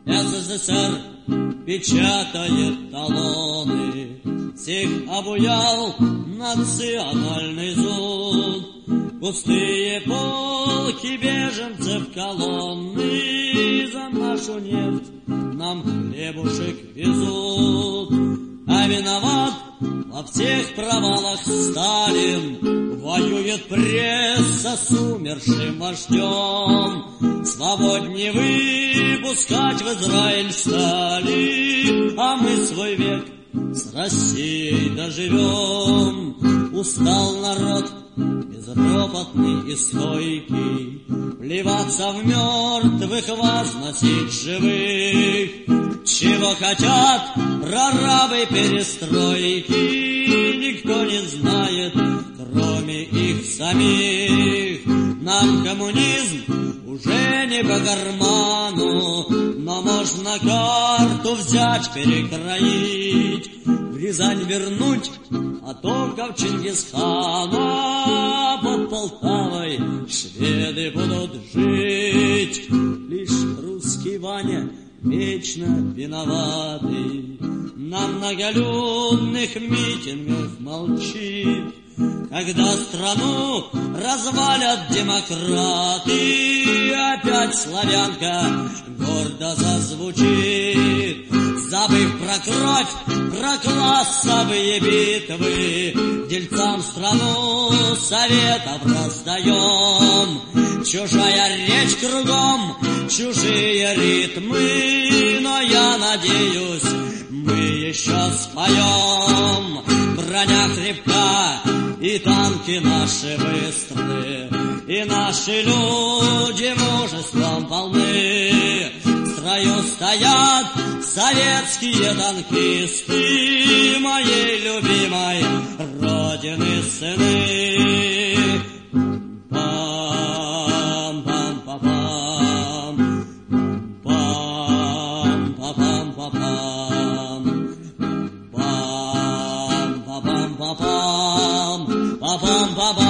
СССР печатает талоны, всех обуял национальный зуд. Пустые полки беженцев колонны за нашу нефть нам хлебушек везут. А виноват во всех провалах Сталин, воюет пресса с умершим вождем. Свободнее выпускать в Израиль стали, а мы свой век с Россией доживем. Устал народ безропотный и стойкий, плеваться в мертвых, возносить живых. Чего хотят прорабы перестройки, никто не знает, кроме их самих. Нам коммунизм уже не по карману, но можно карту взять, перекроить, в Рязань вернуть потомков Чингисхана. Под Полтавой шведы будут жить, лишь русский Ваня вечно виноватый на многолюдных митингах молчит. Когда страну развалят демократы, опять славянка гордо зазвучит. Забыв про кровь, про классовые битвы, дельцам страну советов раздаем. Чужая речь кругом, чужие ритмы, но я надеюсь, мы еще споем. Броня крепка, и танки наши быстрые, и наши люди мужеством полны. В строю стоят советские танкисты моей любимой Родины сыны. Pam pam pam